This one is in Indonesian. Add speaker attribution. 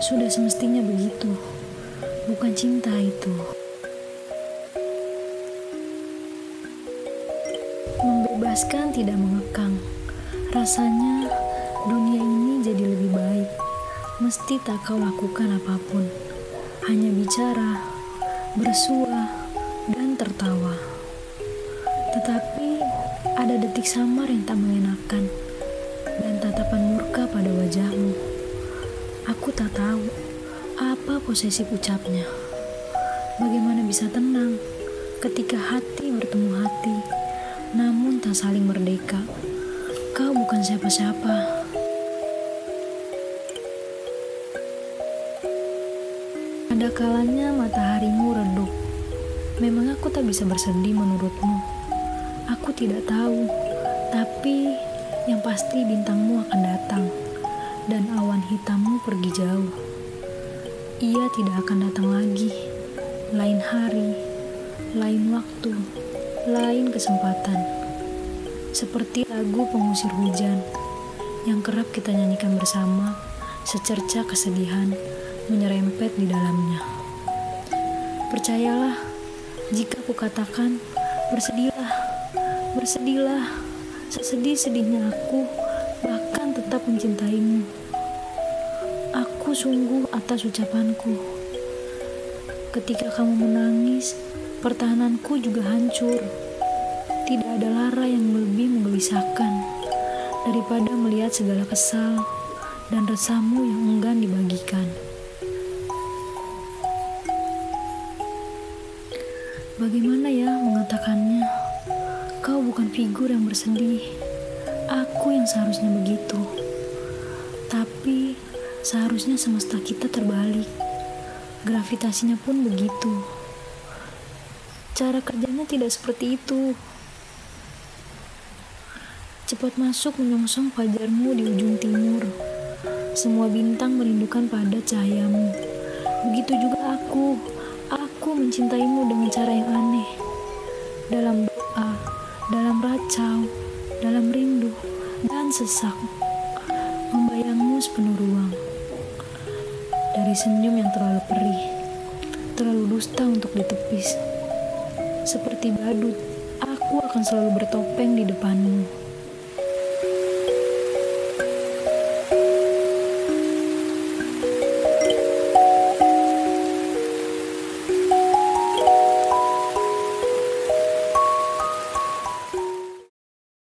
Speaker 1: Sudah semestinya begitu, bukan cinta itu. Membebaskan tidak mengekang. Rasanya dunia ini jadi lebih baik. Mesti tak kau lakukan apapun. Hanya bicara, bersua, dan tertawa. Tetapi ada detik samar yang tak mengenakan dan tatapan murka pada wajahmu. Aku tak tahu apa posesif ucapnya. Bagaimana bisa tenang ketika hati bertemu hati, namun tak saling merdeka. Kau bukan siapa-siapa. Ada kalanya mataharimu redup. Memang aku tak bisa bersedih menurutmu. Aku tidak tahu, tapi yang pasti bintangmu akan datang dan awan hitammu pergi jauh. Ia tidak akan datang lagi. Lain hari, lain waktu, lain kesempatan. Seperti lagu pengusir hujan yang kerap kita nyanyikan bersama, secerca kesedihan menyerempet di dalamnya. Percayalah jika aku katakan bersedihlah, bersedihlah, sesedih-sedihnya aku bahkan tetap mencintaimu. Aku sungguh atas ucapanku. Ketika kamu menangis, pertahananku juga hancur. Tidak ada lara yang lebih menggelisahkan daripada melihat segala kesal dan resahmu yang enggan dibagikan. Bagaimana ya mengatakannya? Kau bukan figur yang bersedih. Aku yang seharusnya begitu. Tapi seharusnya semesta kita terbalik. Gravitasinya pun begitu. Cara kerjanya tidak seperti itu. Cepat masuk menyongsong fajarmu di ujung timur. Semua bintang merindukan pada cahayamu. Begitu juga aku. Aku mencintaimu dengan cara yang aneh. Dalam doa, dalam racau, dalam rindu, dan sesak. Membayangmu sepenuh ruang. Dari senyum yang terlalu perih, terlalu dusta untuk ditepis. Seperti badut, aku akan selalu bertopeng di depanmu.